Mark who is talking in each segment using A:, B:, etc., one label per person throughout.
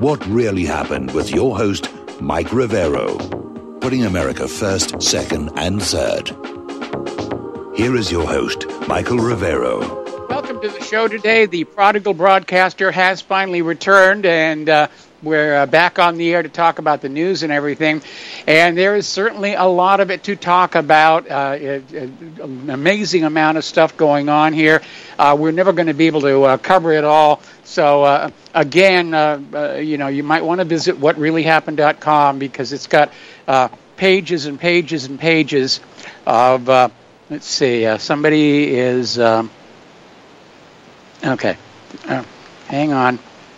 A: What Really Happened with your host, Mike Rivero. Putting America first, second, and third. Here is your host, Michael Rivero.
B: Welcome to the show today. The prodigal broadcaster has finally returned, and we're back on the air to talk about the news and everything. And there is certainly a lot of it to talk about, an amazing amount of stuff going on here. We're never going to be able to cover it all. So, again, you might want to visit whatreallyhappened.com because it's got pages and pages and pages of, let's see, somebody is, okay, hang on.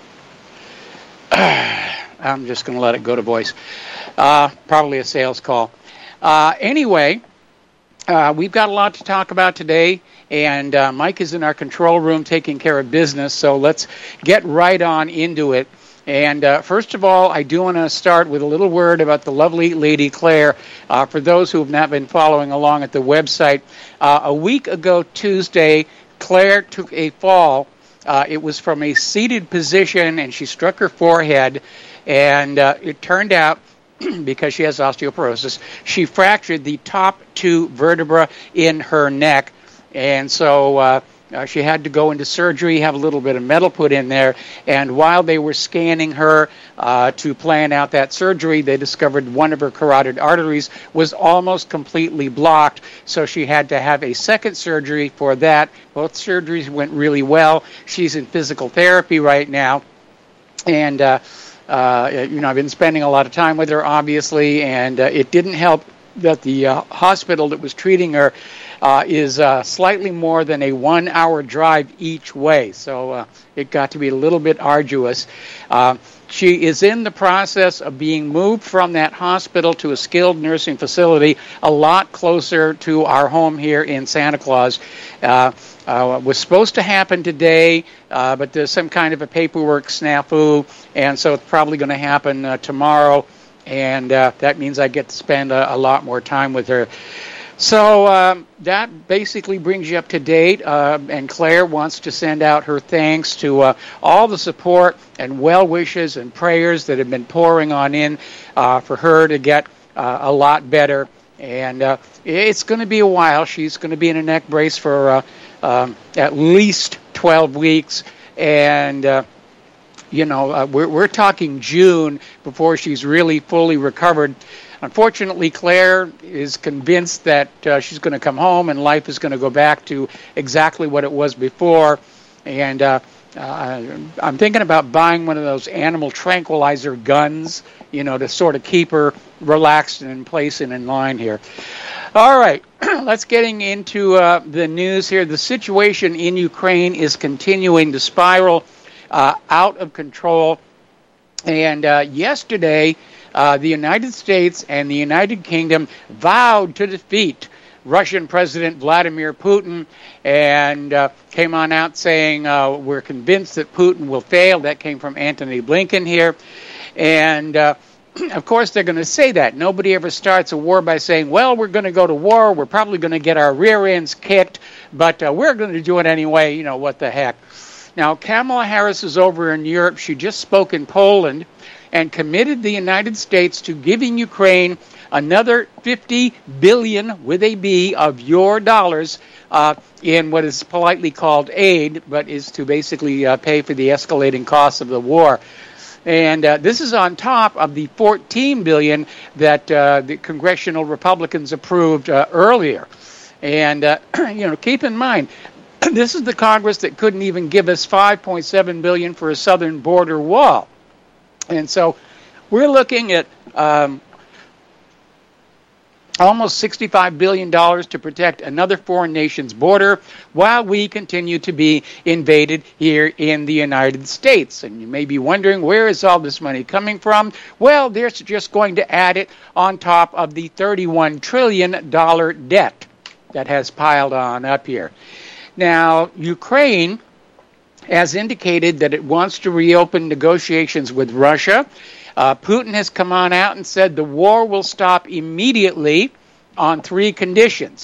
B: I'm just going to let it go to voice. Probably a sales call. Anyway, we've got a lot to talk about today, and Mike is in our control room taking care of business, so let's get right on into it. And first of all, I do want to start with a little word about the lovely Lady Claire. For those who have not been following along at the website, a week ago Tuesday, Claire took a fall. It was from a seated position, and she struck her forehead, and it turned out, because she has osteoporosis, she fractured the top two vertebrae in her neck, and so she had to go into surgery, have a little bit of metal put in there, and while they were scanning her to plan out that surgery, they discovered one of her carotid arteries was almost completely blocked, so she had to have a second surgery for that. Both surgeries went really well. She's in physical therapy right now, and I've been spending a lot of time with her, obviously, and it didn't help that the hospital that was treating her is slightly more than a 1 hour drive each way, so it got to be a little bit arduous. She is in the process of being moved from that hospital to a skilled nursing facility a lot closer to our home here in Santa Claus. Was supposed to happen today, but there's some kind of a paperwork snafu, and so it's probably going to happen tomorrow, and that means I get to spend a lot more time with her. So that basically brings you up to date, and Claire wants to send out her thanks to all the support and well wishes and prayers that have been pouring on in for her to get a lot better. And it's going to be a while. She's going to be in a neck brace for at least 12 weeks, and we're talking June before she's really fully recovered. Unfortunately, Claire is convinced that she's going to come home and life is going to go back to exactly what it was before. And I'm thinking about buying one of those animal tranquilizer guns, to sort of keep her relaxed and in place and in line here. All right, let's getting into the news here. The situation in Ukraine is continuing to spiral out of control. And yesterday, the United States and the United Kingdom vowed to defeat Russian President Vladimir Putin and came on out saying, we're convinced that Putin will fail. That came from Antony Blinken here. And, of course, they're going to say that. Nobody ever starts a war by saying, well, we're going to go to war. We're probably going to get our rear ends kicked, but we're going to do it anyway. What the heck. Now, Kamala Harris is over in Europe. She just spoke in Poland and committed the United States to giving Ukraine another $50 billion, with a B, of your dollars in what is politely called aid, but is to basically pay for the escalating costs of the war. And this is on top of the $14 billion that the congressional Republicans approved earlier. And, keep in mind, this is the Congress that couldn't even give us $5.7 billion for a southern border wall. And so we're looking at almost $65 billion to protect another foreign nation's border while we continue to be invaded here in the United States. And you may be wondering, where is all this money coming from? Well, they're just going to add it on top of the $31 trillion debt that has piled on up here. Now, Ukraine has indicated that it wants to reopen negotiations with Russia. Putin has come on out and said the war will stop immediately on three conditions.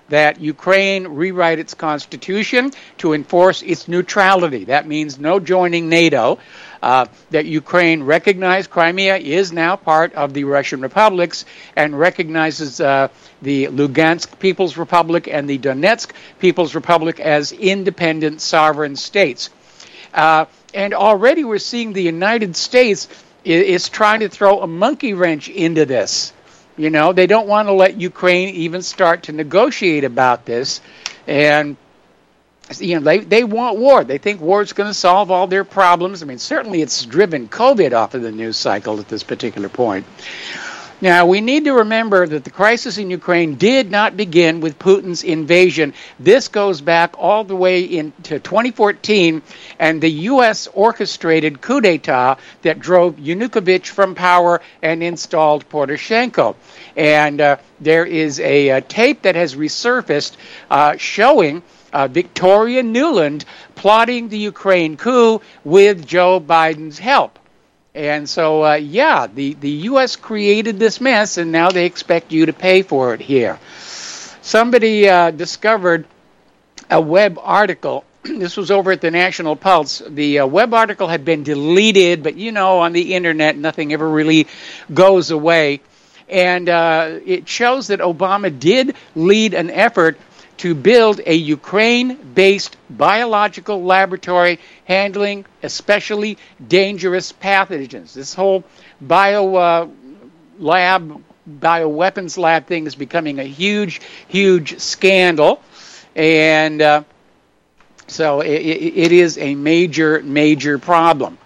B: that Ukraine rewrite its constitution to enforce its neutrality. That means no joining NATO. That Ukraine recognized Crimea is now part of the Russian republics and recognizes the Lugansk People's Republic and the Donetsk People's Republic as independent sovereign states. And already we're seeing the United States is trying to throw a monkey wrench into this. You know, they don't want to let Ukraine even start to negotiate about this. And, you know, they want war. They think war is going to solve all their problems. I mean, certainly it's driven COVID off of the news cycle at this particular point. Now, we need to remember that the crisis in Ukraine did not begin with Putin's invasion. This goes back all the way into 2014 and the U.S. orchestrated coup d'etat that drove Yanukovych from power and installed Poroshenko. And there is a tape that has resurfaced showing Victoria Nuland plotting the Ukraine coup with Joe Biden's help. And so, the U.S. created this mess, and now they expect you to pay for it here. Somebody discovered a web article. This was over at the National Pulse. The web article had been deleted, but, you know, on the Internet, nothing ever really goes away. And it shows that Obama did lead an effort to build a Ukraine-based biological laboratory handling especially dangerous pathogens. This whole bioweapons lab thing is becoming a huge, huge scandal. And so it is a major, major problem.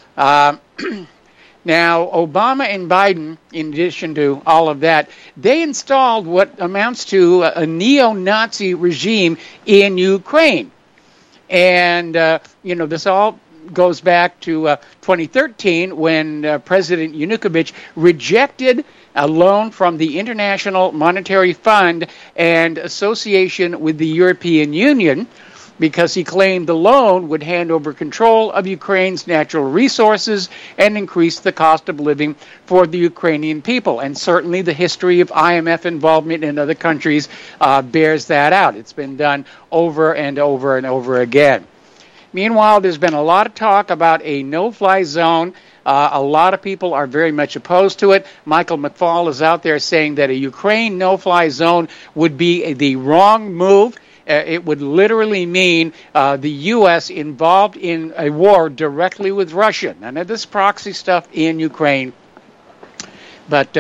B: Now, Obama and Biden, in addition to all of that, they installed what amounts to a neo-Nazi regime in Ukraine. And, this all goes back to 2013 when President Yanukovych rejected a loan from the International Monetary Fund and association with the European Union, because he claimed the loan would hand over control of Ukraine's natural resources and increase the cost of living for the Ukrainian people. And certainly the history of IMF involvement in other countries bears that out. It's been done over and over and over again. Meanwhile, there's been a lot of talk about a no-fly zone. A lot of people are very much opposed to it. Michael McFaul is out there saying that a Ukraine no-fly zone would be the wrong move. It would literally mean the U.S. involved in a war directly with Russia. None of this proxy stuff in Ukraine, but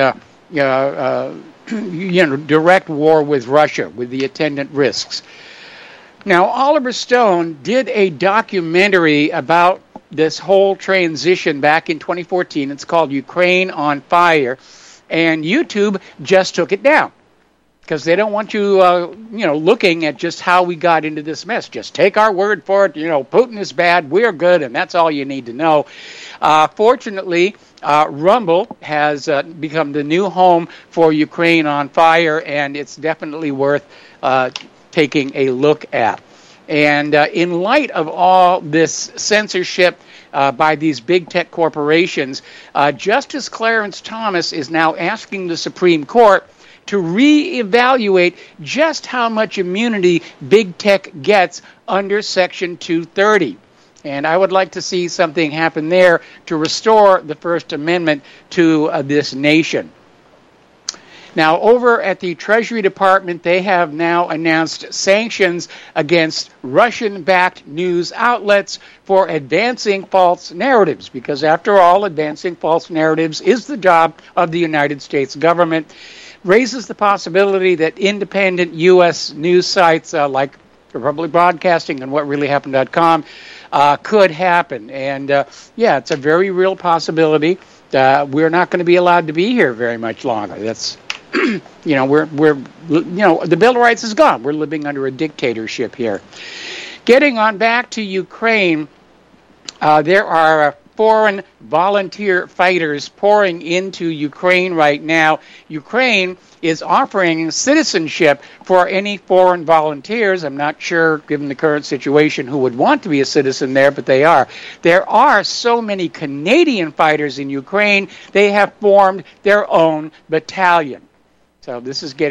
B: direct war with Russia with the attendant risks. Now, Oliver Stone did a documentary about this whole transition back in 2014. It's called Ukraine on Fire, and YouTube just took it down, because they don't want you, looking at just how we got into this mess. Just take our word for it. Putin is bad, we're good, and that's all you need to know. Fortunately, Rumble has become the new home for Ukraine on Fire, and it's definitely worth taking a look at. And in light of all this censorship by these big tech corporations, Justice Clarence Thomas is now asking the Supreme Court to reevaluate just how much immunity big tech gets under Section 230. And I would like to see something happen there to restore the First Amendment to this nation. Now, over at the Treasury Department, they have now announced sanctions against Russian-backed news outlets for advancing false narratives, because after all, advancing false narratives is the job of the United States government. Raises the possibility that independent U.S. news sites like Republic Broadcasting and WhatReallyHappened.com could happen. And, it's a very real possibility. We're not going to be allowed to be here very much longer. That's, the Bill of Rights is gone. We're living under a dictatorship here. Getting on back to Ukraine, there are foreign volunteer fighters pouring into Ukraine right now. Ukraine is offering citizenship for any foreign volunteers. I'm not sure, given the current situation, who would want to be a citizen there, but they are. There are so many Canadian fighters in Ukraine, they have formed their own battalion. So this is getting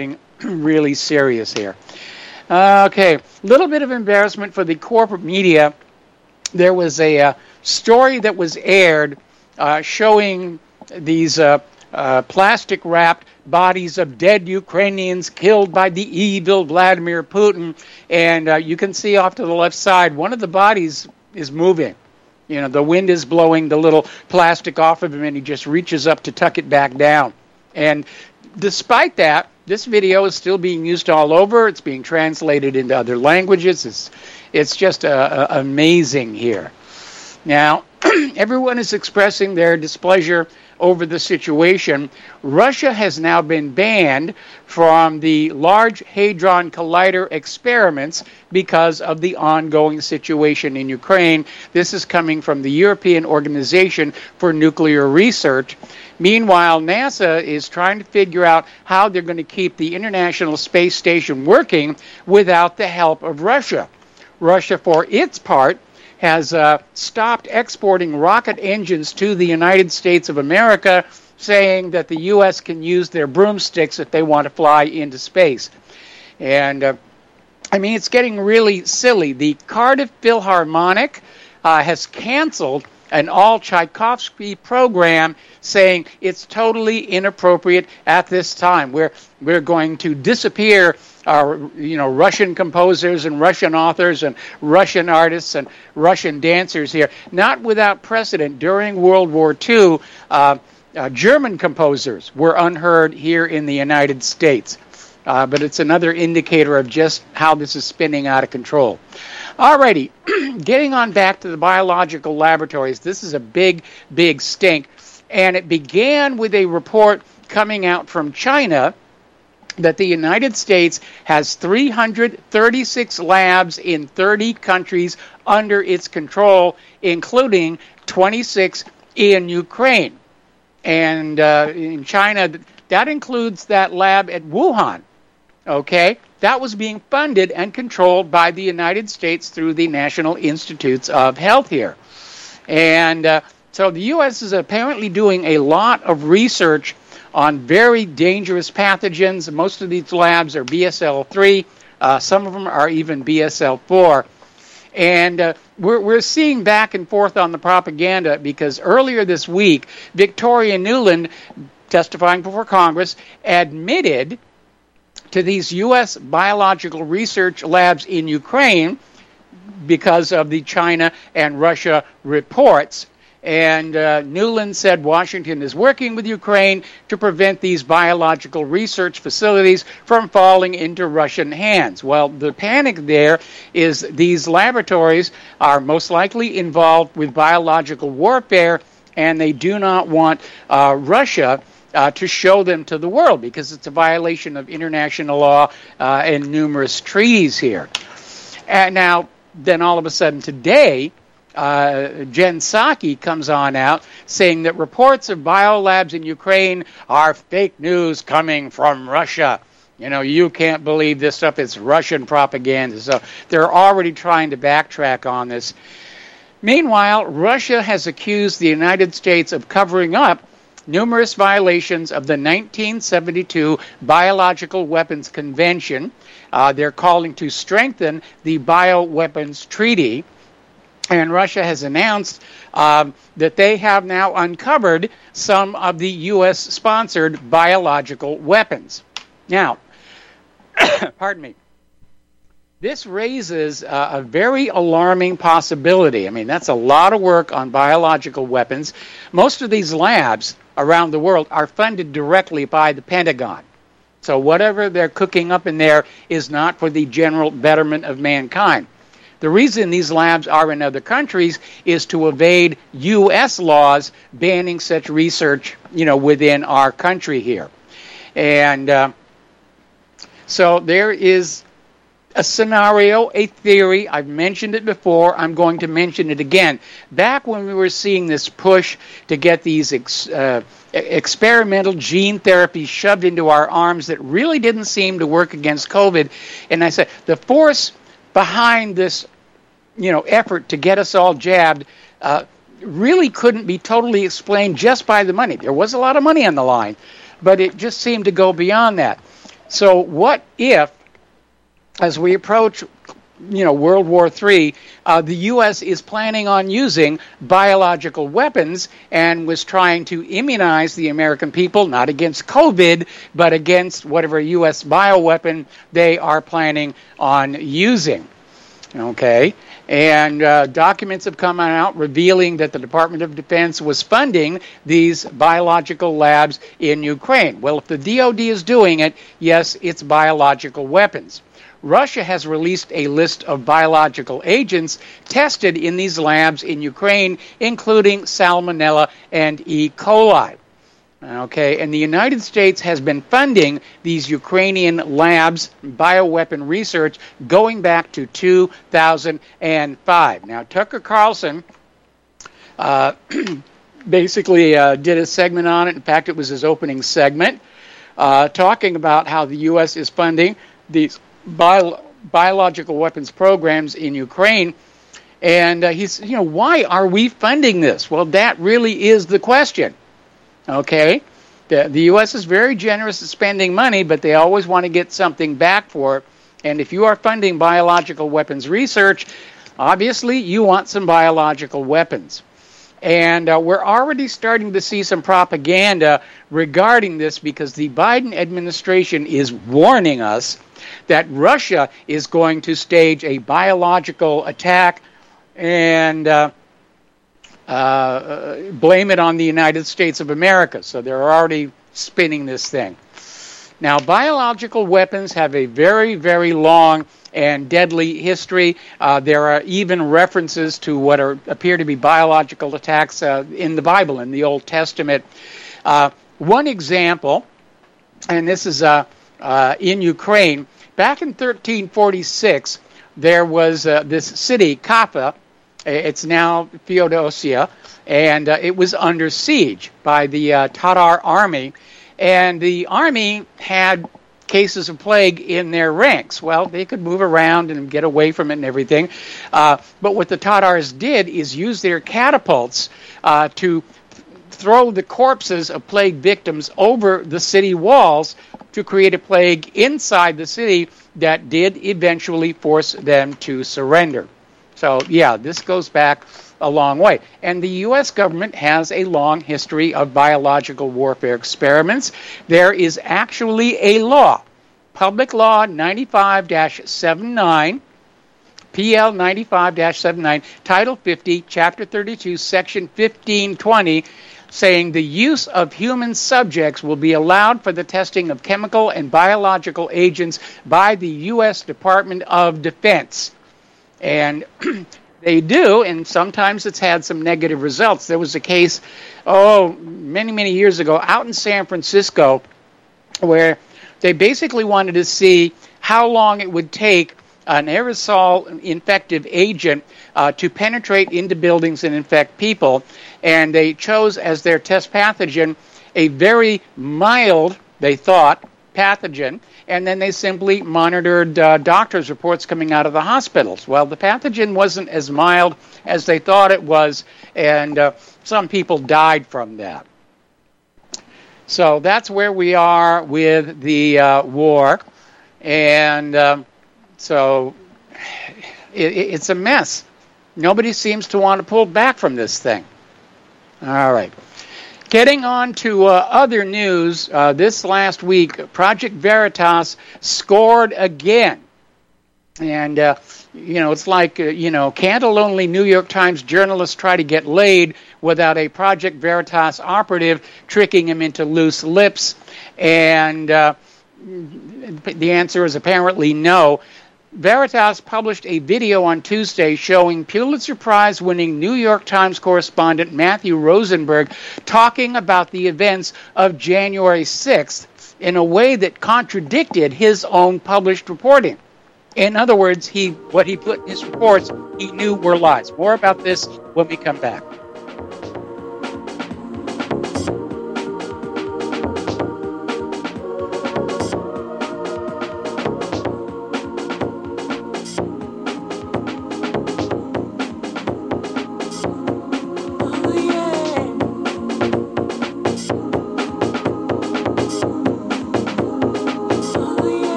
B: really serious here. Okay, little bit of embarrassment for the corporate media. There was a story that was aired showing these plastic-wrapped bodies of dead Ukrainians killed by the evil Vladimir Putin. And you can see off to the left side, one of the bodies is moving. You know, the wind is blowing the little plastic off of him, and he just reaches up to tuck it back down. And despite that, this video is still being used all over. It's being translated into other languages. It's just amazing here. Now, everyone is expressing their displeasure over the situation. Russia has now been banned from the Large Hadron Collider experiments because of the ongoing situation in Ukraine. This is coming from the European Organization for Nuclear Research. Meanwhile, NASA is trying to figure out how they're going to keep the International Space Station working without the help of Russia. Russia, for its part, has stopped exporting rocket engines to the United States of America, saying that the U.S. can use their broomsticks if they want to fly into space. And, I mean, it's getting really silly. The Cardiff Philharmonic has canceled an all-Tchaikovsky program, saying it's totally inappropriate at this time. We're going to disappear Russian composers and Russian authors and Russian artists and Russian dancers here. Not without precedent. During World War II, German composers were unheard here in the United States. But it's another indicator of just how this is spinning out of control. Alrighty, getting on back to the biological laboratories. This is a big, big stink. And it began with a report coming out from China that the United States has 336 labs in 30 countries under its control, including 26 in Ukraine. And in China, that includes that lab at Wuhan. Okay? That was being funded and controlled by the United States through the National Institutes of Health here. And so the U.S. is apparently doing a lot of research on very dangerous pathogens. Most of these labs are BSL-3. Some of them are even BSL-4. And we're seeing back and forth on the propaganda because earlier this week, Victoria Nuland, testifying before Congress, admitted to these U.S. biological research labs in Ukraine because of the China and Russia reports. And Nuland said Washington is working with Ukraine to prevent these biological research facilities from falling into Russian hands. Well, the panic there is these laboratories are most likely involved with biological warfare, and they do not want Russia to show them to the world because it's a violation of international law and numerous treaties here. And now, then all of a sudden today, Jen Psaki comes on out saying that reports of biolabs in Ukraine are fake news coming from Russia. You know, you can't believe this stuff. It's Russian propaganda. So they're already trying to backtrack on this. Meanwhile, Russia has accused the United States of covering up numerous violations of the 1972 Biological Weapons Convention. They're calling to strengthen the Bioweapons Treaty. And Russia has announced that they have now uncovered some of the U.S.-sponsored biological weapons. Now, pardon me. This raises a very alarming possibility. I mean, that's a lot of work on biological weapons. Most of these labs around the world are funded directly by the Pentagon. So whatever they're cooking up in there is not for the general betterment of mankind. The reason these labs are in other countries is to evade U.S. laws banning such research, within our country here. And so there is a scenario, a theory. I've mentioned it before. I'm going to mention it again. Back when we were seeing this push to get these experimental gene therapies shoved into our arms that really didn't seem to work against COVID, and I said the force behind this, effort to get us all jabbed really couldn't be totally explained just by the money. There was a lot of money on the line, but it just seemed to go beyond that. So what if, as we approach World War III, the U.S. is planning on using biological weapons and was trying to immunize the American people, not against COVID, but against whatever U.S. bioweapon they are planning on using. Okay? And documents have come out revealing that the Department of Defense was funding these biological labs in Ukraine. Well, if the DoD is doing it, yes, it's biological weapons. Russia has released a list of biological agents tested in these labs in Ukraine, including Salmonella and E. coli. Okay, and the United States has been funding these Ukrainian labs, bioweapon research, going back to 2005. Now, Tucker Carlson basically did a segment on it. In fact, it was his opening segment, talking about how the U.S. is funding these biological weapons programs in Ukraine. And he's, why are we funding this? Well, that really is the question. Okay? The U.S. is very generous at spending money, but they always want to get something back for it. And if you are funding biological weapons research, obviously you want some biological weapons. And we're already starting to see some propaganda regarding this because the Biden administration is warning us that Russia is going to stage a biological attack and blame it on the United States of America. So they're already spinning this thing. Now, biological weapons have a very, very long and deadly history. There are even references to what appear to be biological attacks in the Bible, in the Old Testament. One example, and this is in Ukraine, back in 1346, there was this city, Kaffa. It's now Feodosia, and it was under siege by the Tatar army. And the army had cases of plague in their ranks. Well, they could move around and get away from it and everything. But what the Tatars did is use their catapults to throw the corpses of plague victims over the city walls to create a plague inside the city that did eventually force them to surrender. So, yeah, this goes back a long way. And the U.S. government has a long history of biological warfare experiments. There is actually a law, Public Law 95-79, PL 95-79, Title 50, Chapter 32, Section 1520, saying the use of human subjects will be allowed for the testing of chemical and biological agents by the U.S. Department of Defense. And they do, and sometimes it's had some negative results. There was a case, many, many years ago out in San Francisco where they basically wanted to see how long it would take an aerosol infective agent to penetrate into buildings and infect people. And they chose as their test pathogen a very mild, they thought, pathogen. And then they simply monitored doctors' reports coming out of the hospitals. Well, the pathogen wasn't as mild as they thought it was, and some people died from that. So that's where we are with the war. And so it's a mess. Nobody seems to want to pull back from this thing. All right. Getting on to other news, this last week, Project Veritas scored again. And, it's like, can't a lonely New York Times journalist try to get laid without a Project Veritas operative tricking him into loose lips? And the answer is apparently no. Veritas published a video on Tuesday showing Pulitzer Prize-winning New York Times correspondent Matthew Rosenberg talking about the events of January 6th in a way that contradicted his own published reporting. In other words, what he put in his reports, he knew were lies. More about this when we come back.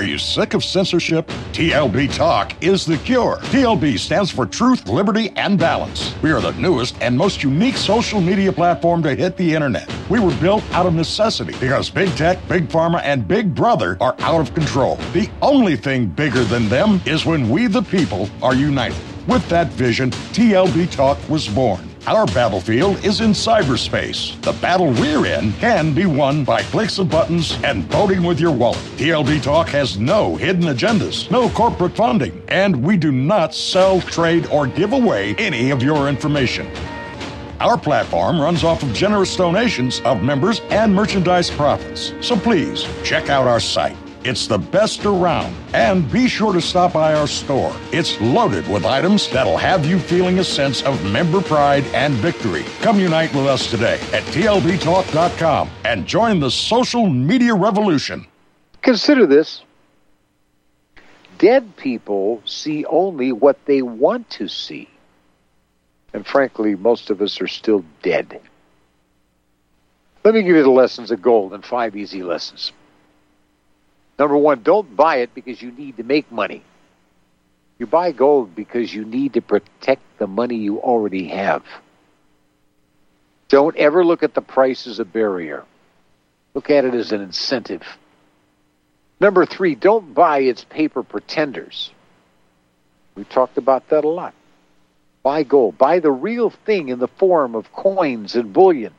C: Are you sick of censorship? TLB Talk is the cure. TLB stands for Truth, Liberty, and Balance. We are the newest and most unique social media platform to hit the internet. We were built out of necessity because big tech, big pharma, and big brother are out of control. The only thing bigger than them is when we, the people, are united. With that vision, TLB Talk was born. Our battlefield is in cyberspace. The battle we're in can be won by clicks of buttons and voting with your wallet. TLB Talk has no hidden agendas, no corporate funding, and we do not sell, trade, or give away any of your information. Our platform runs off of generous donations of members and merchandise profits. So please, check out our site. It's the best around. And be sure to stop by our store. It's loaded with items that'll have you feeling a sense of member pride and victory. Come unite with us today at tlbtalk.com and join the social media revolution.
D: Consider this. Dead people see only what they want to see. And frankly, most of us are still dead. Let me give you the lessons of gold in 5 easy lessons. Number one, don't buy it because you need to make money. You buy gold because you need to protect the money you already have. Don't ever look at the price as a barrier. Look at it as an incentive. Number three, don't buy its paper pretenders. We've talked about that a lot. Buy gold. Buy the real thing in the form of coins and bullion.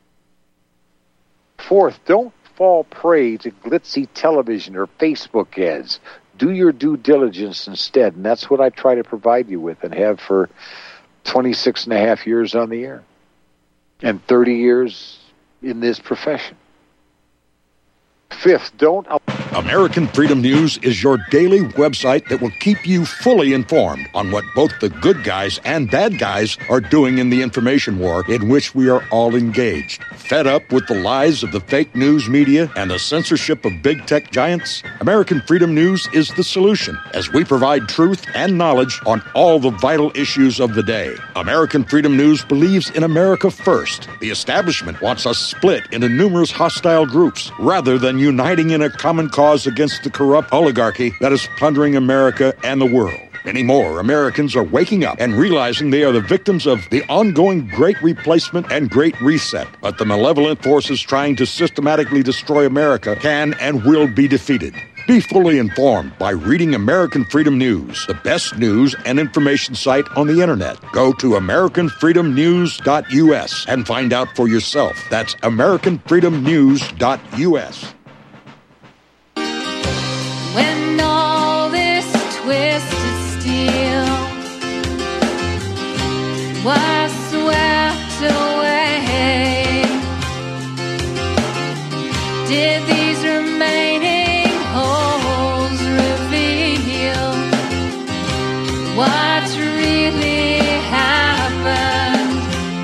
D: Fourth, don't fall prey to glitzy television or Facebook ads. Do your due diligence instead, and that's what I try to provide you with and have for 26 and a half years on the air and 30 years in this profession. Fifth, don't...
C: American Freedom News is your daily website that will keep you fully informed on what both the good guys and bad guys are doing in the information war in which we are all engaged. Fed up with the lies of the fake news media and the censorship of big tech giants? American Freedom News is the solution as we provide truth and knowledge on all the vital issues of the day. American Freedom News believes in America first. The establishment wants us split into numerous hostile groups rather than uniting in a common cause against the corrupt oligarchy that is plundering America and the world. Many more Americans are waking up and realizing they are the victims of the ongoing Great Replacement and Great Reset. But the malevolent forces trying to systematically destroy America can and will be defeated. Be fully informed by reading American Freedom News, the best news and information site on the internet. Go to AmericanFreedomNews.us and find out for yourself. That's AmericanFreedomNews.us.
E: When all this twisted steel was swept away, did these remaining holes reveal what really happened?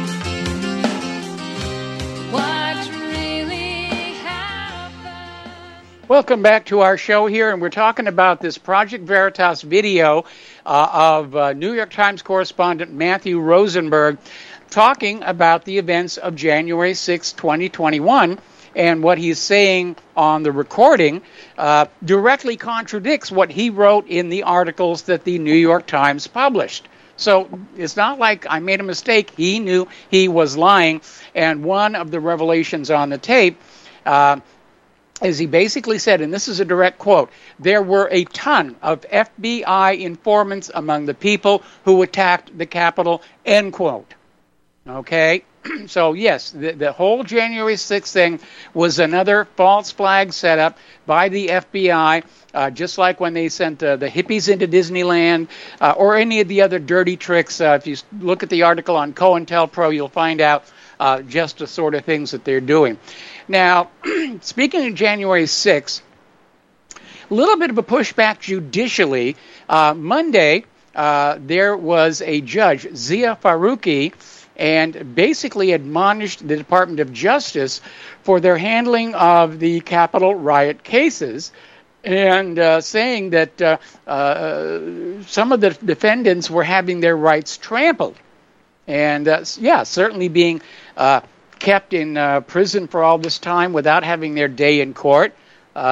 E: What really happened?
B: Welcome back to our show here, and we're talking about this Project Veritas video of New York Times correspondent Matthew Rosenberg talking about the events of January 6, 2021, and what he's saying on the recording directly contradicts what he wrote in the articles that the New York Times published. So it's not like I made a mistake. He knew he was lying, and one of the revelations on the tape as he basically said, and this is a direct quote, there were a ton of FBI informants among the people who attacked the Capitol, end quote. Okay? So, yes, the whole January 6th thing was another false flag set up by the FBI, just like when they sent the hippies into Disneyland or any of the other dirty tricks. If you look at the article on COINTELPRO, you'll find out just the sort of things that they're doing. Now, speaking of January 6th, a little bit of a pushback judicially. Monday, there was a judge, Zia Faruqi, and basically admonished the Department of Justice for their handling of the Capitol riot cases, and saying that some of the defendants were having their rights trampled. And, certainly being kept in prison for all this time without having their day in court.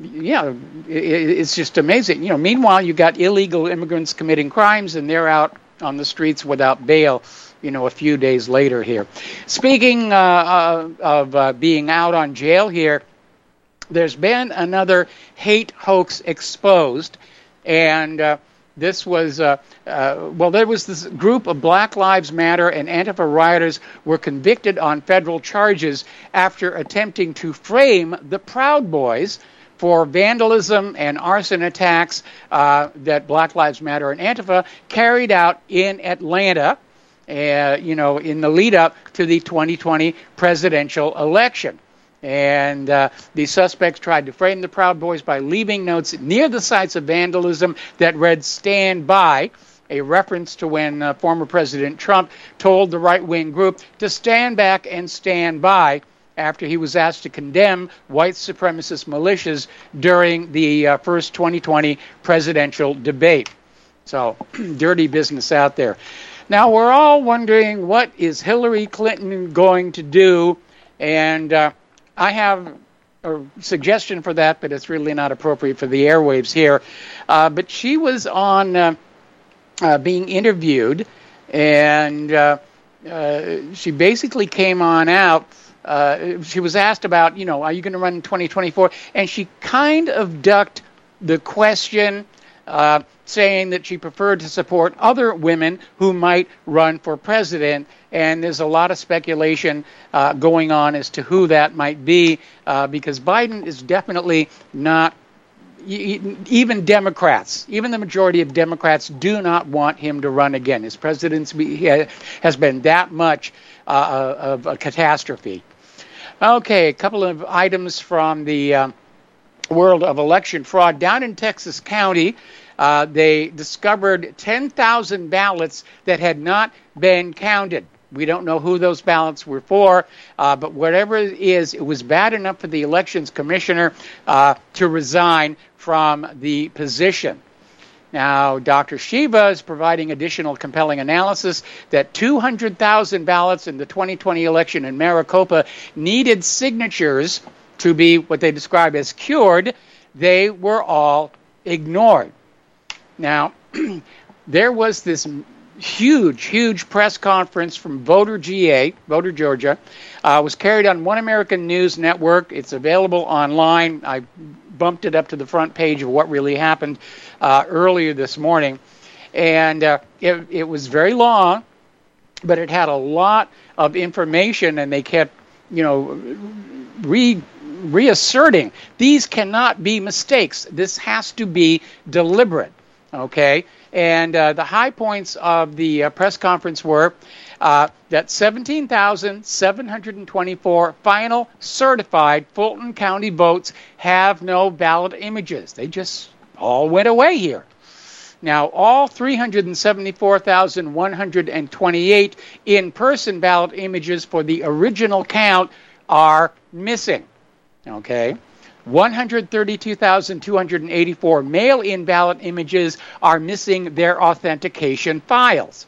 B: it's just amazing. Meanwhile, you got illegal immigrants committing crimes, and they're out on the streets without bail, a few days later here. Speaking of being out on jail here, there's been another hate hoax exposed, and this was, there was this group of Black Lives Matter and Antifa rioters were convicted on federal charges after attempting to frame the Proud Boys for vandalism and arson attacks that Black Lives Matter and Antifa carried out in Atlanta, in the lead up to the 2020 presidential election. And the suspects tried to frame the Proud Boys by leaving notes near the sites of vandalism that read "Stand By," a reference to when former President Trump told the right-wing group to stand back and stand by after he was asked to condemn white supremacist militias during the first 2020 presidential debate. So, dirty business out there. Now, we're all wondering, what is Hillary Clinton going to do? And I have a suggestion for that, but it's really not appropriate for the airwaves here. But she was on being interviewed, and she basically came on out. She was asked about, are you going to run in 2024? And she kind of ducked the question, saying that she preferred to support other women who might run for president. And there's a lot of speculation going on as to who that might be, because Biden is definitely not, even Democrats, even the majority of Democrats do not want him to run again. His presidency has been that much of a catastrophe. Okay, a couple of items from the world of election fraud. Down in Texas County, they discovered 10,000 ballots that had not been counted. We don't know who those ballots were for, but whatever it is, it was bad enough for the elections commissioner to resign from the position. Now, Dr. Shiva is providing additional compelling analysis that 200,000 ballots in the 2020 election in Maricopa needed signatures to be what they describe as cured. They were all ignored. Now, there was this huge press conference from Voter Georgia, was carried on One American News Network. It's available online. I bumped it up to the front page of what really happened earlier this morning. And it was very long, but it had a lot of information, and they kept, reasserting these cannot be mistakes. This has to be deliberate. Okay, and the high points of the press conference were that 17,724 final certified Fulton County votes have no ballot images. They just all went away here. Now, all 374,128 in-person ballot images for the original count are missing. Okay. 132,284 mail-in ballot images are missing their authentication files.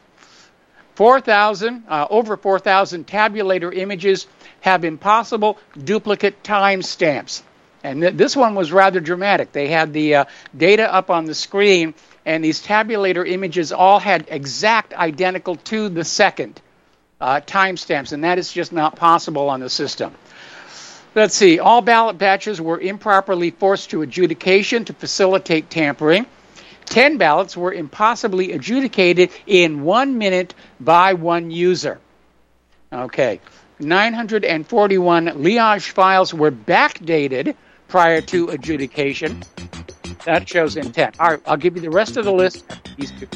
B: Over 4,000 tabulator images have impossible duplicate timestamps. And this one was rather dramatic. They had the data up on the screen, and these tabulator images all had exact identical to the second timestamps, and that is just not possible on the system. Let's see. All ballot batches were improperly forced to adjudication to facilitate tampering. 10 ballots were impossibly adjudicated in 1 minute by one user. Okay. 941 Liage files were backdated prior to adjudication. That shows intent. All right, I'll give you the rest of the list. These two.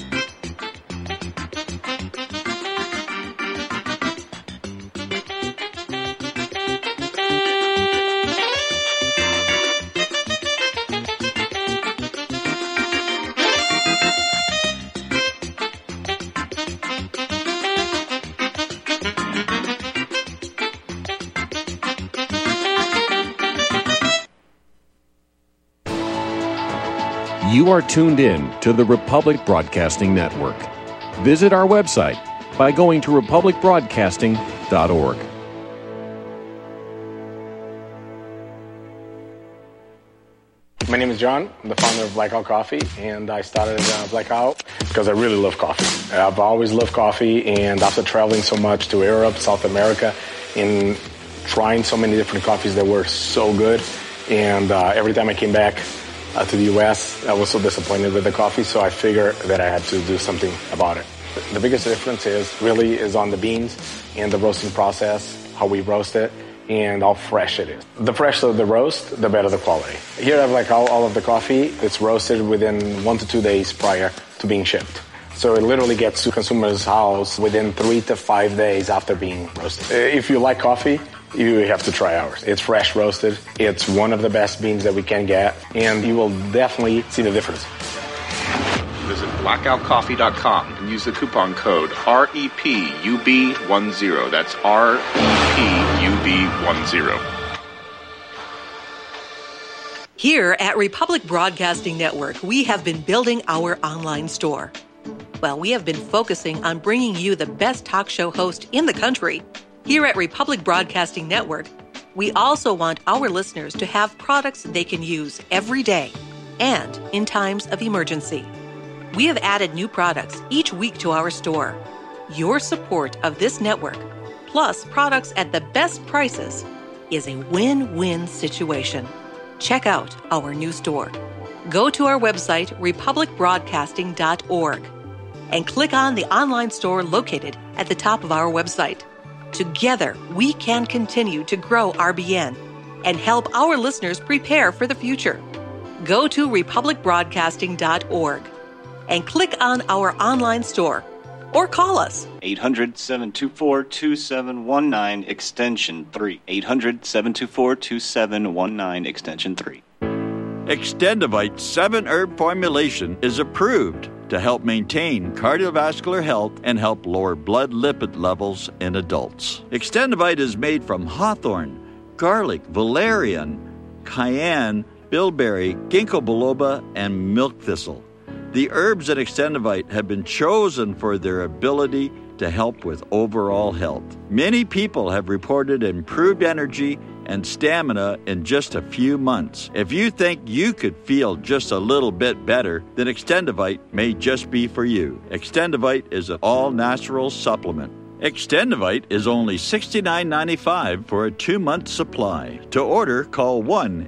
F: You are tuned in to the Republic Broadcasting Network. Visit our website by going to republicbroadcasting.org.
G: My name is John. I'm the founder of Blackout Coffee, and I started Blackout because I really love coffee. I've always loved coffee, and after traveling so much to Europe, South America, and trying so many different coffees that were so good, and every time I came back to the U.S., I was so disappointed with the coffee, so I figured that I had to do something about it. The biggest difference is on the beans and the roasting process, how we roast it, and how fresh it is. The fresher the roast, the better the quality. Here I have like all of the coffee. It's roasted within 1 to 2 days prior to being shipped. So it literally gets to consumers' house within 3 to 5 days after being roasted. If you like coffee, you have to try ours. It's fresh roasted. It's one of the best beans that we can get, and you will definitely see the difference.
H: Visit blackoutcoffee.com and use the coupon code REPUB10. That's REPUB10.
I: Here at Republic Broadcasting Network, we have been building our online store. Well, we have been focusing on bringing you the best talk show host in the country. Here at Republic Broadcasting Network, we also want our listeners to have products they can use every day and in times of emergency. We have added new products each week to our store. Your support of this network, plus products at the best prices, is a win-win situation. Check out our new store. Go to our website, republicbroadcasting.org, and click on the online store located at the top of our website. Together, we can continue to grow RBN and help our listeners prepare for the future. Go to republicbroadcasting.org and click on our online store or call us.
J: 800-724-2719, extension 3. 800-724-2719, extension 3.
K: Extendivite 7-herb formulation is approved to help maintain cardiovascular health and help lower blood lipid levels in adults. Extendivite is made from hawthorn, garlic, valerian, cayenne, bilberry, ginkgo biloba, and milk thistle. The herbs in Extendivite have been chosen for their ability to help with overall health. Many people have reported improved energy and stamina in just a few months. If you think you could feel just a little bit better, then Extendivite may just be for you. Extendivite is an all-natural supplement. Extendivite is only $69.95 for a 2-month supply. To order, call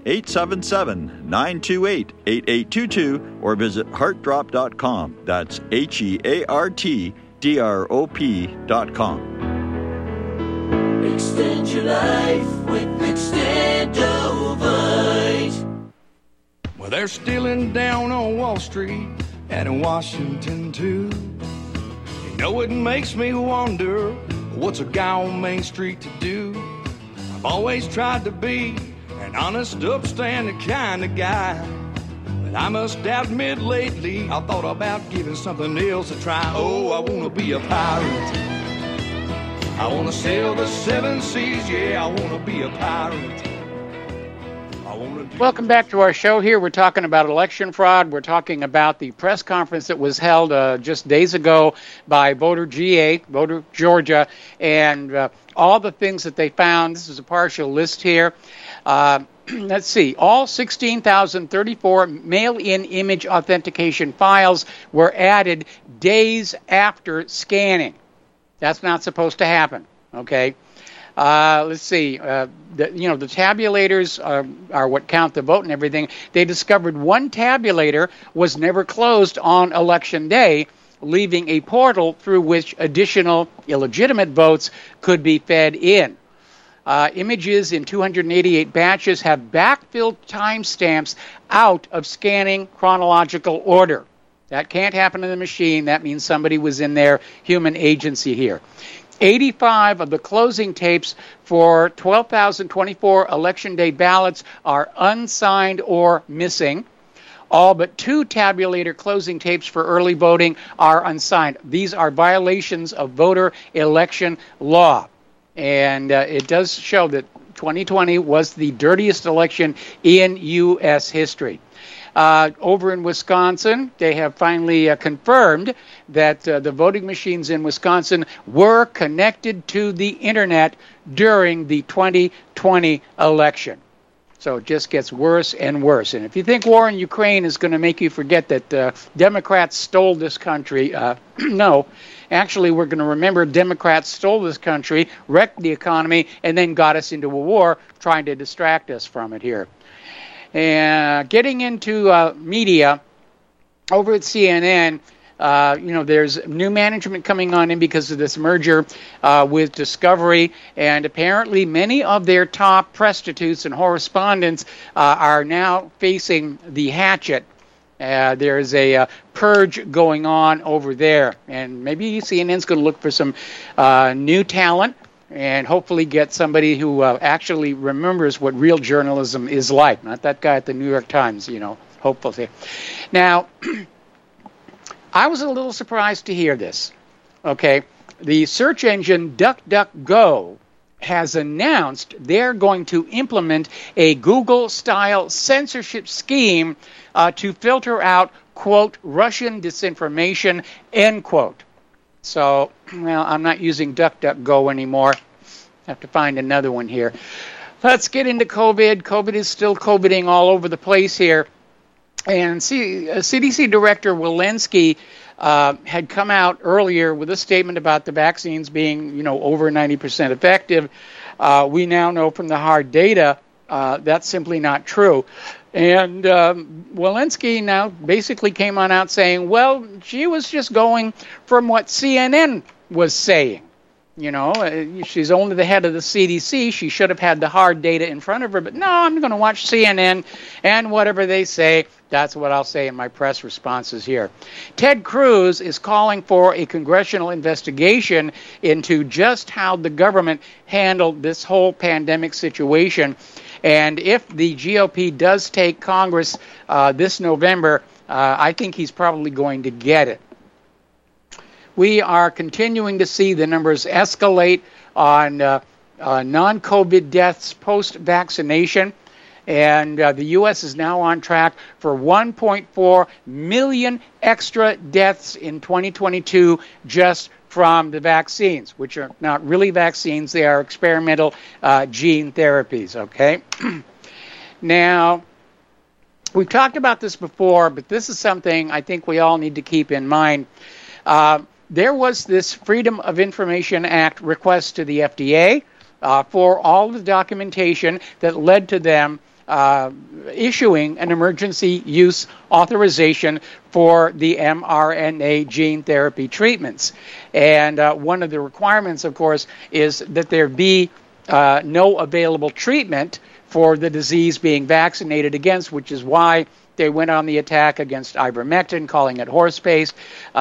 K: 1-877-928-8822 or visit heartdrop.com. That's HEARTDROP.com.
L: Extend your life with Extendivite.
M: Well, they're stealing down on Wall Street and in Washington, too. You know, it makes me wonder, what's a guy on Main Street to do? I've always tried to be an honest, upstanding kind of guy. But I must admit lately, I thought about giving something else a try. Oh, I want to be a pirate. I want to sail the 7 seas, yeah, I want to be a pirate.
B: Welcome back to our show here. We're talking about election fraud. We're talking about the press conference that was held just days ago by Voter Georgia, and all the things that they found. This is a partial list here. Let's see. All 16,034 mail-in image authentication files were added days after scanning. That's not supposed to happen, okay? Let's see. The tabulators are what count the vote and everything. They discovered one tabulator was never closed on Election Day, leaving a portal through which additional illegitimate votes could be fed in. Images in 288 batches have backfilled timestamps out of scanning chronological order. That can't happen in the machine. That means somebody was in there, human agency here. 85 of the closing tapes for 12,024 Election Day ballots are unsigned or missing. All but 2 tabulator closing tapes for early voting are unsigned. These are violations of voter election law. And it does show that 2020 was the dirtiest election in U.S. history. Over in Wisconsin, they have finally confirmed that the voting machines in Wisconsin were connected to the internet during the 2020 election. So it just gets worse and worse. And if you think war in Ukraine is going to make you forget that Democrats stole this country, no. Actually, we're going to remember Democrats stole this country, wrecked the economy, and then got us into a war trying to distract us from it here. And getting into media, over at CNN, there's new management coming on in because of this merger with Discovery, and apparently many of their top prostitutes and correspondents are now facing the hatchet. There's a purge going on over there, and maybe CNN's going to look for some new talent and hopefully get somebody who actually remembers what real journalism is like, not that guy at the New York Times, hopefully. Now, I was a little surprised to hear this. Okay, the search engine DuckDuckGo has announced they're going to implement a Google-style censorship scheme to filter out, quote, Russian disinformation, end quote. So, well, I'm not using DuckDuckGo anymore. I have to find another one here. Let's get into COVID. COVID is still COVIDing all over the place here. And CDC Director Walensky had come out earlier with a statement about the vaccines being, over 90% effective. We now know from the hard data that's simply not true. And Walensky now basically came on out saying, well, she was just going from what CNN was saying. She's only the head of the CDC. She should have had the hard data in front of her. But no, I'm going to watch CNN, and whatever they say, that's what I'll say in my press responses here. Ted Cruz is calling for a congressional investigation into just how the government handled this whole pandemic situation. And if the GOP does take Congress this November, I think he's probably going to get it. We are continuing to see the numbers escalate on non-COVID deaths post-vaccination, and the U.S. is now on track for 1.4 million extra deaths in 2022 just from the vaccines, which are not really vaccines. They are experimental gene therapies, okay? Now, we've talked about this before, but this is something I think we all need to keep in mind. There was this Freedom of Information Act request to the FDA for all the documentation that led to them issuing an emergency use authorization for the mRNA gene therapy treatments. And one of the requirements, of course, is that there be no available treatment for the disease being vaccinated against, which is why they went on the attack against ivermectin, calling it horse paste,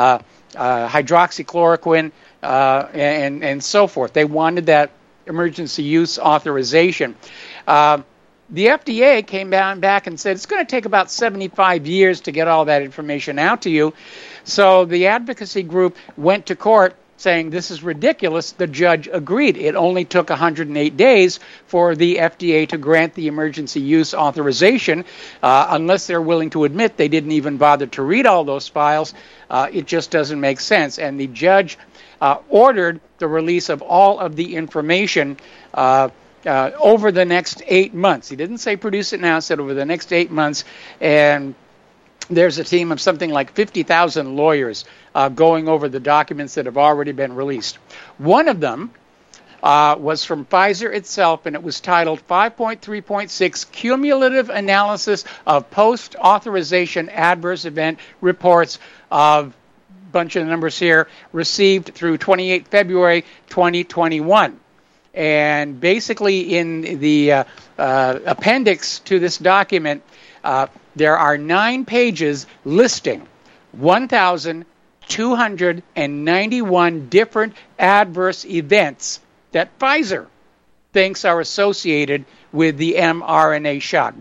B: hydroxychloroquine, and so forth. They wanted that emergency use authorization. The FDA came back and said it's going to take about 75 years to get all that information out to you. So the advocacy group went to court saying this is ridiculous. The judge agreed. It only took 108 days for the FDA to grant the emergency use authorization. Unless they're willing to admit they didn't even bother to read all those files, it just doesn't make sense. And the judge ordered the release of all of the information over the next 8 months. He didn't say produce it now, he said over the next 8 months. And there's a team of something like 50,000 lawyers going over the documents that have already been released. One of them was from Pfizer itself, and it was titled 5.3.6 Cumulative Analysis of Post-Authorization Adverse Event Reports of bunch of numbers here, received through 28 February 2021. And basically in the appendix to this document, there are 9 pages listing 1,291 different adverse events that Pfizer thinks are associated with the mRNA shot.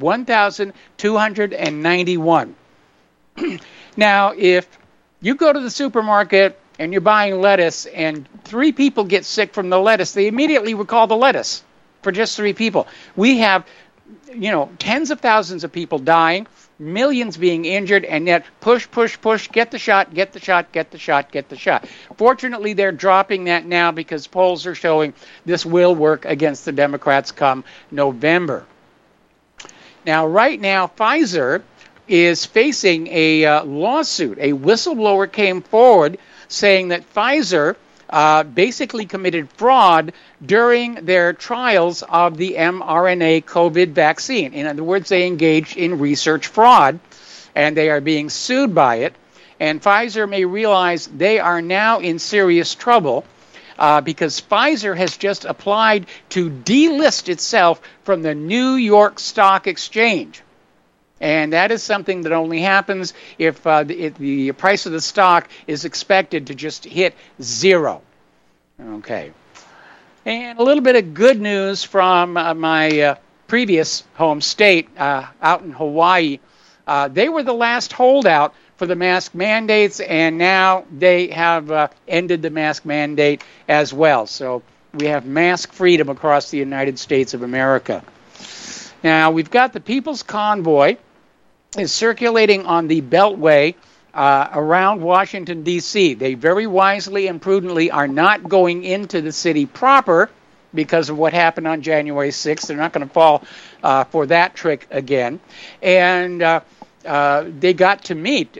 B: 1,291. Now, if you go to the supermarket and you're buying lettuce and 3 people get sick from the lettuce, they immediately recall the lettuce for just 3 people. We have, tens of thousands of people dying, millions being injured, and yet push, get the shot. Fortunately, they're dropping that now because polls are showing this will work against the Democrats come November. Now, right now, Pfizer is facing a lawsuit. A whistleblower came forward saying that Pfizer basically committed fraud during their trials of the mRNA COVID vaccine. In other words, they engaged in research fraud, and they are being sued by it. And Pfizer may realize they are now in serious trouble because Pfizer has just applied to delist itself from the New York Stock Exchange. And that is something that only happens if the price of the stock is expected to just hit zero. Okay. And a little bit of good news from my previous home state out in Hawaii. They were the last holdout for the mask mandates, and now they have ended the mask mandate as well. So we have mask freedom across the United States of America. Now, we've got the People's Convoy is circulating on the Beltway around Washington, D.C. They very wisely and prudently are not going into the city proper because of what happened on January 6th. They're not going to fall for that trick again. And they got to meet,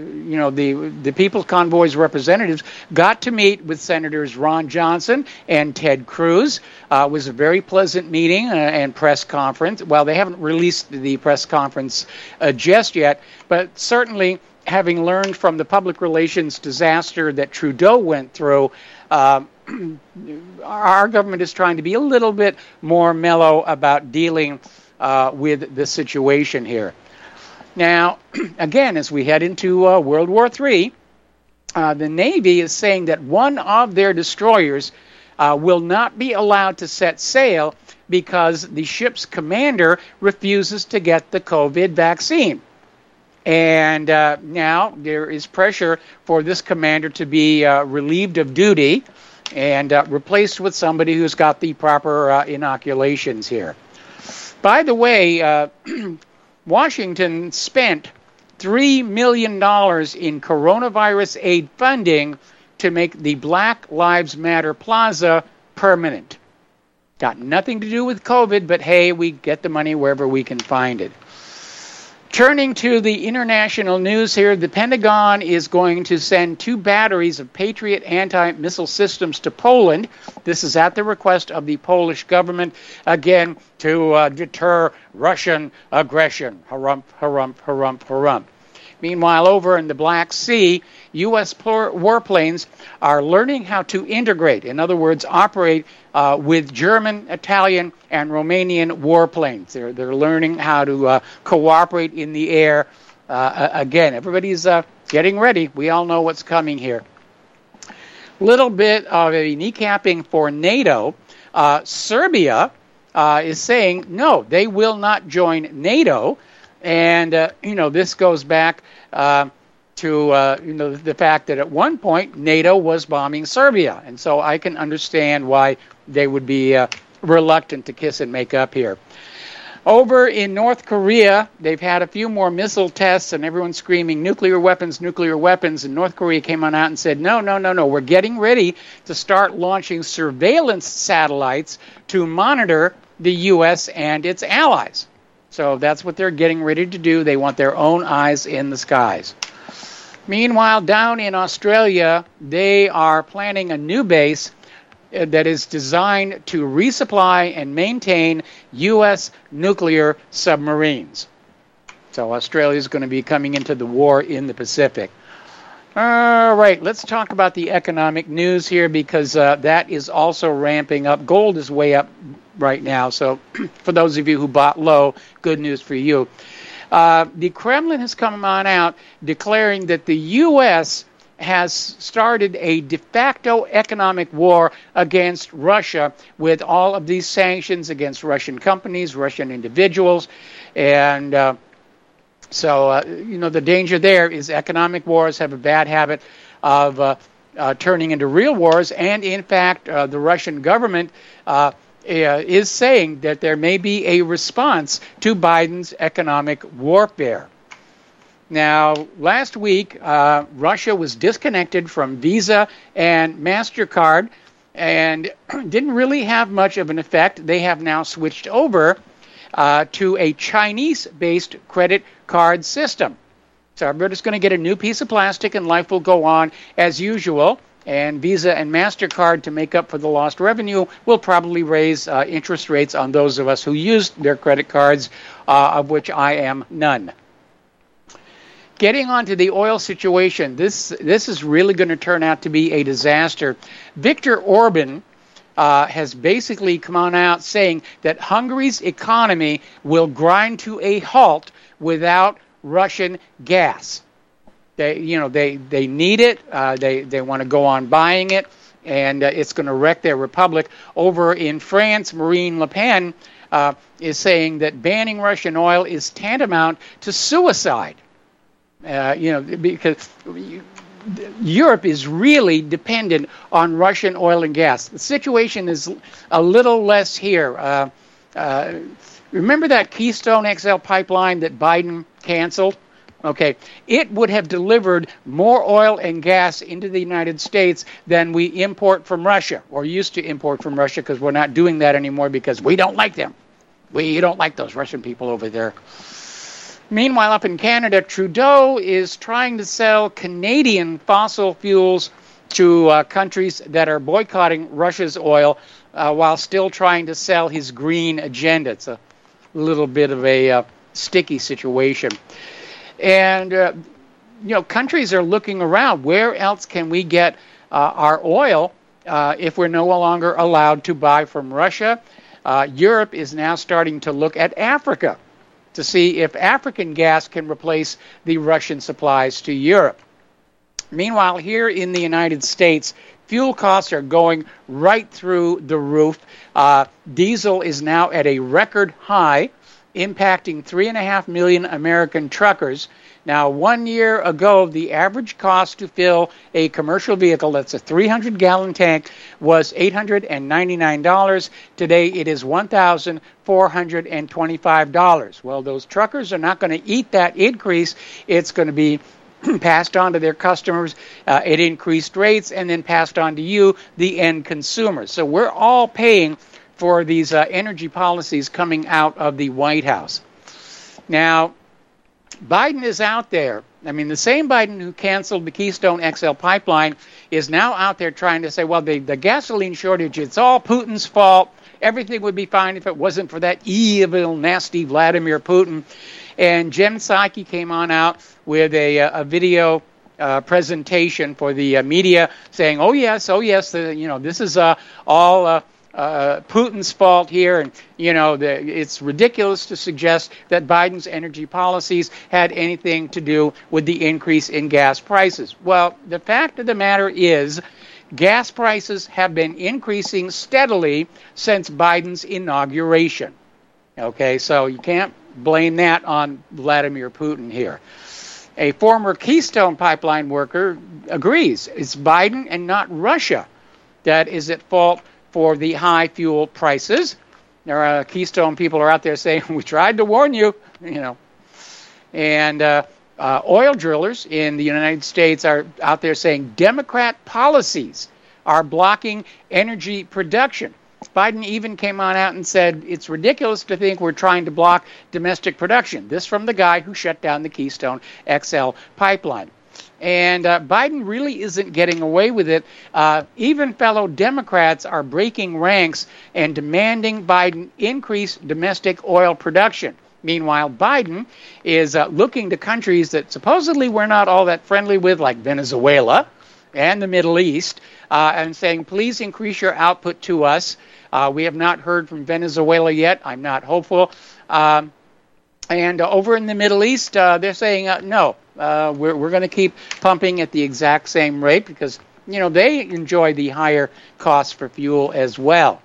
B: the People's Convoy's representatives got to meet with Senators Ron Johnson and Ted Cruz. It was a very pleasant meeting and press conference. Well, they haven't released the press conference just yet, but certainly having learned from the public relations disaster that Trudeau went through, our government is trying to be a little bit more mellow about dealing with the situation here. Now, again, as we head into World War III, the Navy is saying that one of their destroyers will not be allowed to set sail because the ship's commander refuses to get the COVID vaccine. And now there is pressure for this commander to be relieved of duty and replaced with somebody who's got the proper inoculations here. By the way, Washington spent $3 million in coronavirus aid funding to make the Black Lives Matter Plaza permanent. Got nothing to do with COVID, but hey, we get the money wherever we can find it. Turning to the international news here, the Pentagon is going to send 2 batteries of Patriot anti-missile systems to Poland. This is at the request of the Polish government, again, to deter Russian aggression. Harump, harump, harump, harump. Meanwhile, over in the Black Sea, U.S. warplanes are learning how to integrate, in other words, operate with German, Italian, and Romanian warplanes. They're learning how to cooperate in the air. Again, everybody's getting ready. We all know what's coming here. Little bit of a kneecapping for NATO. Serbia is saying, no, they will not join NATO. And, this goes back to, the fact that at one point NATO was bombing Serbia. And so I can understand why they would be reluctant to kiss and make up here. Over in North Korea, they've had a few more missile tests, and everyone's screaming nuclear weapons, and North Korea came on out and said, no, we're getting ready to start launching surveillance satellites to monitor the U.S. and its allies. So that's what they're getting ready to do. They want their own eyes in the skies. Meanwhile, down in Australia, they are planning a new base that is designed to resupply and maintain U.S. nuclear submarines. So Australia is going to be coming into the war in the Pacific. All right, let's talk about the economic news here because that is also ramping up. Gold is way up right now, so for those of you who bought low, good news for you. The Kremlin has come on out declaring that the U.S. has started a de facto economic war against Russia with all of these sanctions against Russian companies, Russian individuals, and the danger there is economic wars have a bad habit of turning into real wars, and in fact, the Russian government is saying that there may be a response to Biden's economic warfare. Now, last week, Russia was disconnected from Visa and MasterCard and didn't really have much of an effect. They have now switched over to a Chinese-based credit card system. So everybody's going to get a new piece of plastic and life will go on as usual. And Visa and MasterCard, to make up for the lost revenue, will probably raise interest rates on those of us who used their credit cards, of which I am none. Getting on to the oil situation, this is really going to turn out to be a disaster. Viktor Orban has basically come on out saying that Hungary's economy will grind to a halt without Russian gas. They need it. They want to go on buying it, and it's going to wreck their republic. Over in France, Marine Le Pen is saying that banning Russian oil is tantamount to suicide. Because Europe is really dependent on Russian oil and gas. The situation is a little less here. Remember that Keystone XL pipeline that Biden canceled? Okay, it would have delivered more oil and gas into the United States than we import from Russia, or used to import from Russia, because we're not doing that anymore because we don't like them. We don't like those Russian people over there. Meanwhile, up in Canada, Trudeau is trying to sell Canadian fossil fuels to countries that are boycotting Russia's oil while still trying to sell his green agenda. It's a little bit of a sticky situation. And, countries are looking around. Where else can we get our oil if we're no longer allowed to buy from Russia? Europe is now starting to look at Africa to see if African gas can replace the Russian supplies to Europe. Meanwhile, here in the United States, fuel costs are going right through the roof. Diesel is now at a record high, impacting 3.5 million American truckers. Now, 1 year ago, the average cost to fill a commercial vehicle, that's a 300-gallon tank, was $899. Today, it is $1,425. Well, those truckers are not going to eat that increase. It's going to be passed on to their customers at increased rates and then passed on to you, the end consumer. So we're all paying for these energy policies coming out of the White House. Now, Biden is out there. I mean, the same Biden who canceled the Keystone XL pipeline is now out there trying to say, well, the gasoline shortage, it's all Putin's fault. Everything would be fine if it wasn't for that evil, nasty Vladimir Putin. And Jen Psaki came on out with a video presentation for the media saying, oh, yes, this is all Putin's fault here, and it's ridiculous to suggest that Biden's energy policies had anything to do with the increase in gas prices. Well, the fact of the matter is, gas prices have been increasing steadily since Biden's inauguration. Okay, so you can't blame that on Vladimir Putin here. A former Keystone pipeline worker agrees it's Biden and not Russia that is at fault for the high fuel prices. There are Keystone people are out there saying, we tried to warn you, And oil drillers in the United States are out there saying Democrat policies are blocking energy production. Biden even came on out and said it's ridiculous to think we're trying to block domestic production. This from the guy who shut down the Keystone XL pipeline. And Biden really isn't getting away with it. Even fellow Democrats are breaking ranks and demanding Biden increase domestic oil production. Meanwhile, Biden is looking to countries that supposedly we're not all that friendly with, like Venezuela and the Middle East, and saying, please increase your output to us. We have not heard from Venezuela yet. I'm not hopeful. And over in the Middle East, they're saying, no, we're going to keep pumping at the exact same rate because, they enjoy the higher costs for fuel as well.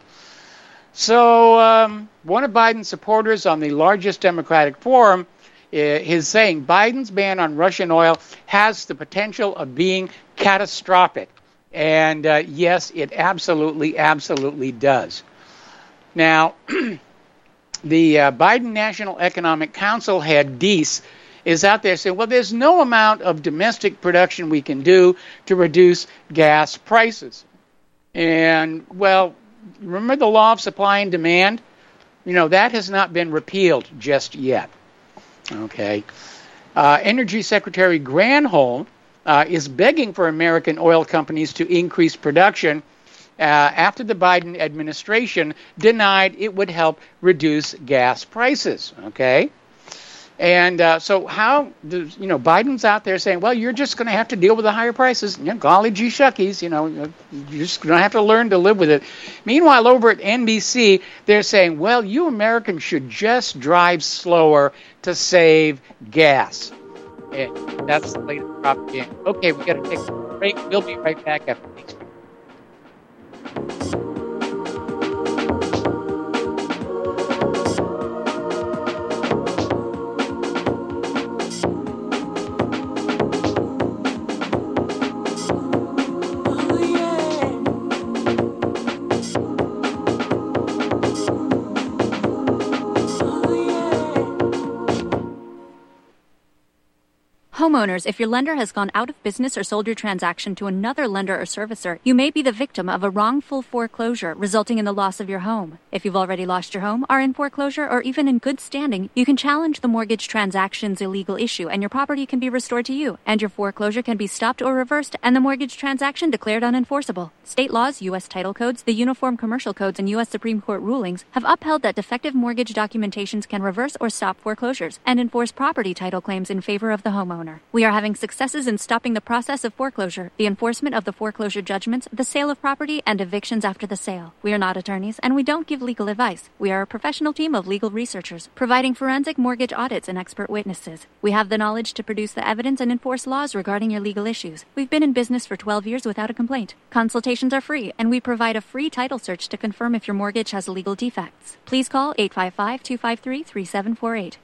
B: So one of Biden's supporters on the largest Democratic forum is saying Biden's ban on Russian oil has the potential of being catastrophic. And yes, it absolutely, absolutely does. Now, the Biden National Economic Council head, Deese, is out there saying, well, there's no amount of domestic production we can do to reduce gas prices. And, well, remember the law of supply and demand? that has not been repealed just yet. Okay. Energy Secretary Granholm is begging for American oil companies to increase production after the Biden administration denied it would help reduce gas prices. Okay. And so how, Biden's out there saying, well, you're just going to have to deal with the higher prices. Golly gee shuckies, you're just going to have to learn to live with it. Meanwhile, over at NBC, they're saying, well, you Americans should just drive slower to save gas. And that's the latest propaganda. Okay, we got to take a break. We'll be right back after these.
N: Homeowners, if your lender has gone out of business or sold your transaction to another lender or servicer, you may be the victim of a wrongful foreclosure, resulting in the loss of your home. If you've already lost your home, are in foreclosure, or even in good standing, you can challenge the mortgage transaction's illegal issue, and your property can be restored to you, and your foreclosure can be stopped or reversed, and the mortgage transaction declared unenforceable. State laws, U.S. title codes, the Uniform Commercial Codes, and U.S. Supreme Court rulings have upheld that defective mortgage documentations can reverse or stop foreclosures and enforce property title claims in favor of the homeowner. We are having successes in stopping the process of foreclosure, the enforcement of the foreclosure judgments, the sale of property, and evictions after the sale. We are not attorneys, and we don't give legal advice. We are a professional team of legal researchers, providing forensic mortgage audits and expert witnesses. We have the knowledge to produce the evidence and enforce laws regarding your legal issues. We've been in business for 12 years without a complaint. Consultations are free, and we provide a free title search to confirm if your mortgage has legal defects. Please call 855-253-3748.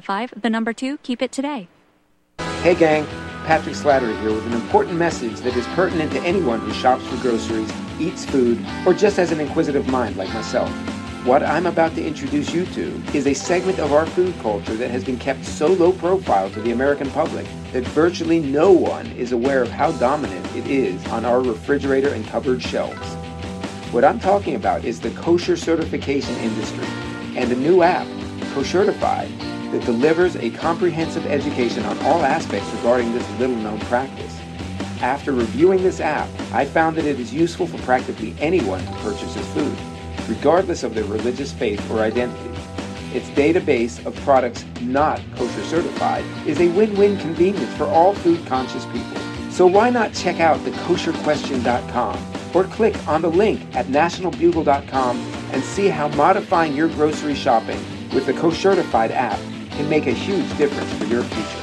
N: 855, 2, keep it today.
O: Hey gang, Patrick Slattery here with an important message that is pertinent to anyone who shops for groceries, eats food, or just has an inquisitive mind like myself. What I'm about to introduce you to is a segment of our food culture that has been kept so low profile to the American public that virtually no one is aware of how dominant it is on our refrigerator and cupboard shelves. What I'm talking about is the kosher certification industry and a new app, Koshertified, that delivers a comprehensive education on all aspects regarding this little-known practice. After reviewing this app, I found that it is useful for practically anyone who purchases food, regardless of their religious faith or identity. Its database of products not kosher certified is a win-win convenience for all food-conscious people. So why not check out thekosherquestion.com or click on the link at nationalbugle.com and see how modifying your grocery shopping with the Koshertified app can make a huge difference for your future.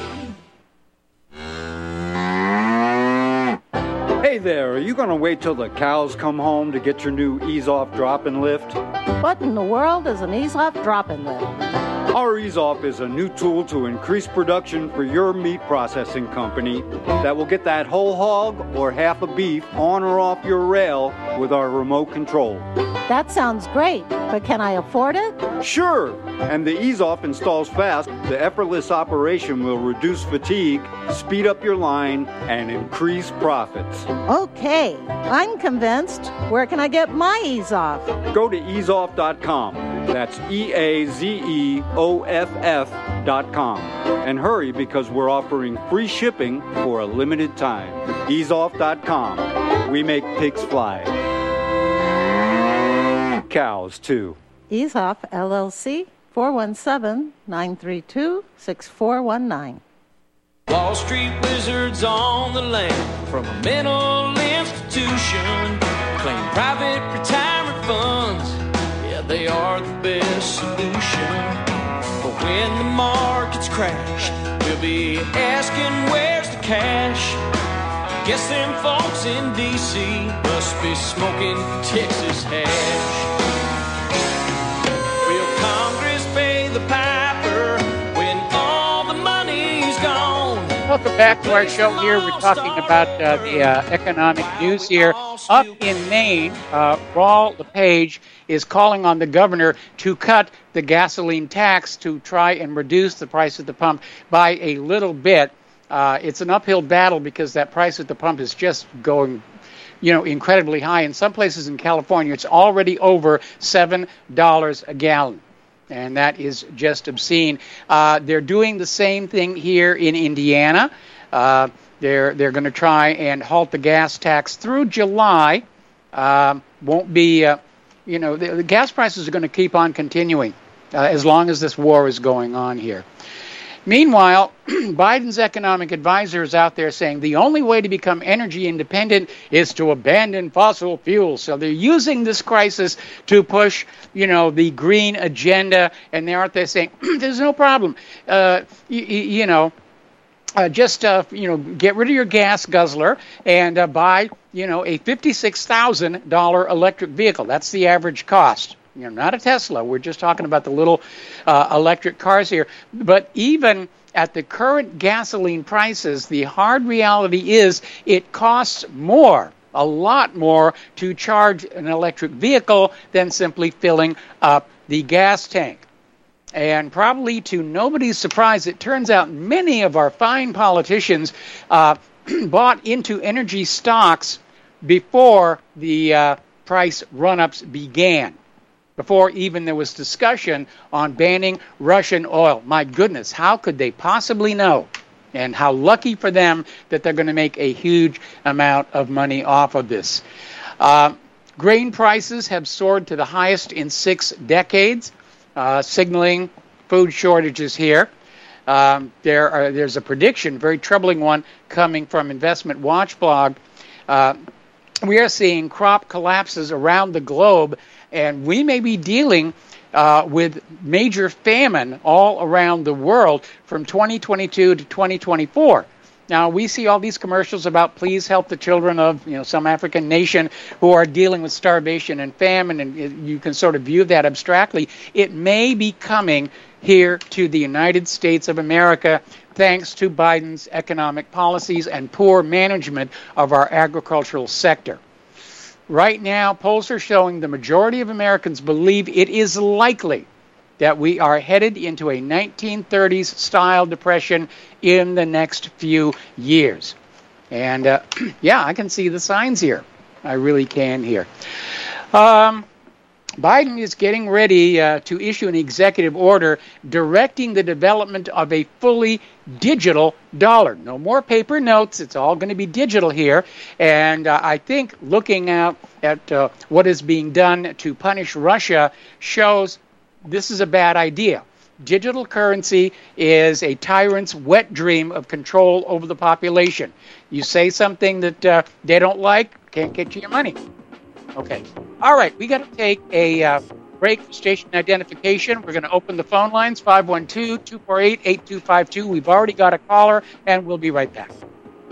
P: Hey there, are you going to wait till the cows come home to get your new Ease-Off drop-and lift?
Q: What in the world is an Ease-Off drop-and lift?
P: Our Ease-Off is a new tool to increase production for your meat processing company that will get that whole hog or half a beef on or off your rail with our remote control.
Q: That sounds great, but can I afford it?
P: Sure, and the Ease-Off installs fast. The effortless operation will reduce fatigue, speed up your line, and increase profits.
Q: Okay, I'm convinced. Where can I get my Ease-Off?
P: Go to easeoff.com. That's EAZEOFF.com. And hurry, because we're offering free shipping for a limited time. Easeoff.com. We make pigs fly. Cows, too.
Q: Ease-Off, LLC, 417-932-6419.
L: Wall Street wizards on the land from a mental institution claim private retirement funds. Yeah, they are the best solution. But when the markets crash, we'll be asking where's the cash. Guess them folks in D.C. must be smoking Texas hash. Will Congress pay the piper when all the money's gone?
B: Welcome back to our show here. We're talking about the economic news here. Up in Maine, Raul LePage is calling on the governor to cut the gasoline tax to try and reduce the price at the pump by a little bit. It's an uphill battle because that price at the pump is just going, incredibly high. In some places in California, it's already over $7 a gallon. And that is just obscene. They're doing the same thing here in Indiana. They're going to try and halt the gas tax through July. Won't be, the gas prices are going to keep on continuing as long as this war is going on here. Meanwhile, Biden's economic advisor is out there saying the only way to become energy independent is to abandon fossil fuels. So they're using this crisis to push, the green agenda, and they're out there saying there's no problem. Just get rid of your gas guzzler and buy, a $56,000 electric vehicle. That's the average cost. Not a Tesla. We're just talking about the little electric cars here. But even at the current gasoline prices, the hard reality is it costs more, a lot more, to charge an electric vehicle than simply filling up the gas tank. And probably to nobody's surprise, it turns out many of our fine politicians bought into energy stocks before the price run-ups began, before even there was discussion on banning Russian oil. My goodness, how could they possibly know? And how lucky for them that they're going to make a huge amount of money off of this. Grain prices have soared to the highest in 6 decades. Signaling food shortages here. There's a prediction, very troubling one, coming from Investment Watch blog. We are seeing crop collapses around the globe, and we may be dealing with major famine all around the world from 2022 to 2024. Now, we see all these commercials about please help the children of some African nation who are dealing with starvation and famine, and you can sort of view that abstractly. It may be coming here to the United States of America thanks to Biden's economic policies and poor management of our agricultural sector. Right now, polls are showing the majority of Americans believe it is likely that we are headed into a 1930s-style depression in the next few years. And, I can see the signs here. I really can here. Biden is getting ready to issue an executive order directing the development of a fully digital dollar. No more paper notes. It's all going to be digital here. And I think looking out at what is being done to punish Russia shows this is a bad idea. Digital currency is a tyrant's wet dream of control over the population. You say something that they don't like, can't get you your money. Okay. All right, we got to take a break for station identification. We're going to open the phone lines, 512-248-8252. We've already got a caller, and we'll be right back.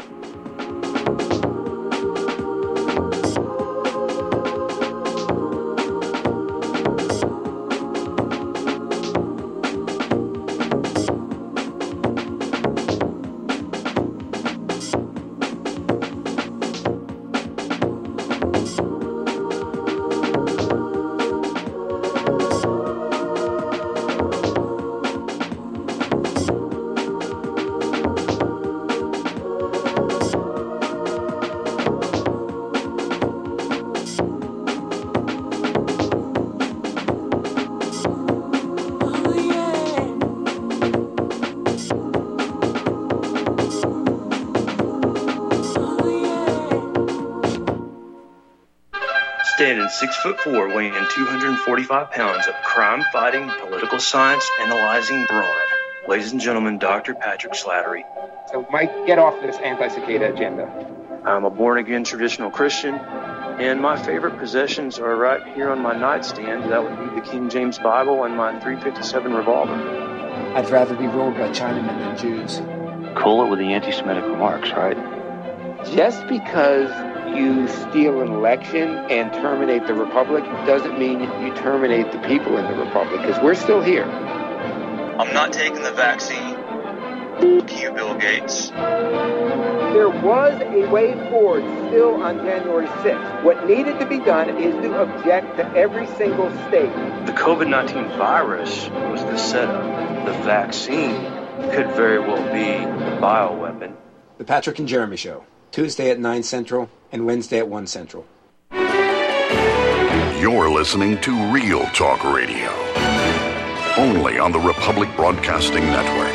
R: Standing 6'4", weighing 245 pounds of crime-fighting, political science analyzing brawn. Ladies and gentlemen, Dr. Patrick Slattery.
O: So, Mike, get off this anti-cicada agenda.
R: I'm a born-again traditional Christian, and my favorite possessions are right here on my nightstand. That would be the King James Bible and my .357 revolver.
O: I'd rather be ruled by Chinamen than Jews.
R: Cool it with the anti-Semitic remarks, right?
O: Just because you steal an election and terminate the republic doesn't mean you terminate the people in the republic, because we're still here.
R: I'm not taking the vaccine. Fuck you, Bill Gates.
O: There was a way forward still on January 6th. What needed to be done is to object to every single state.
R: The COVID-19 virus was the setup. The vaccine could very well be the bioweapon.
O: The Patrick and Jeremy Show, Tuesday at 9 Central and Wednesday at 1 Central.
A: You're listening to Real Talk Radio.
C: only on the Republic Broadcasting Network.